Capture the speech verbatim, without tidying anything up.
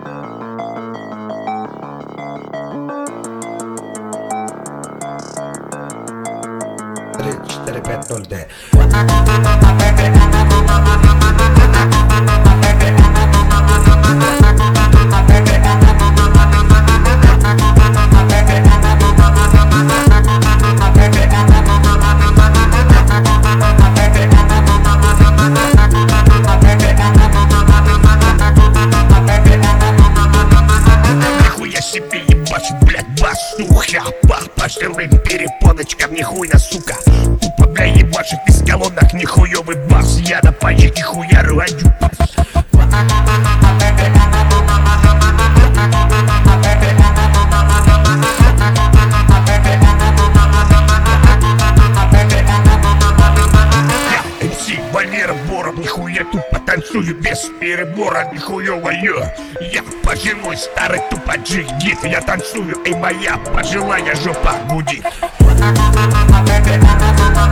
три, четыре, пять, ноль, д. Нихуя себе ебашу, блядь, басуха. По жирным перепоночкам, нихуя, сука. Тупо, бля, ебашит из колонок, нихуёвый бас. Я на пальчике хуяру, адю пас. Валера Боров, нихуя тупо танцую без перебора, нихуёво ё. Я пожилой старый тупо джигит, я танцую, и моя пожилая жопа гудит.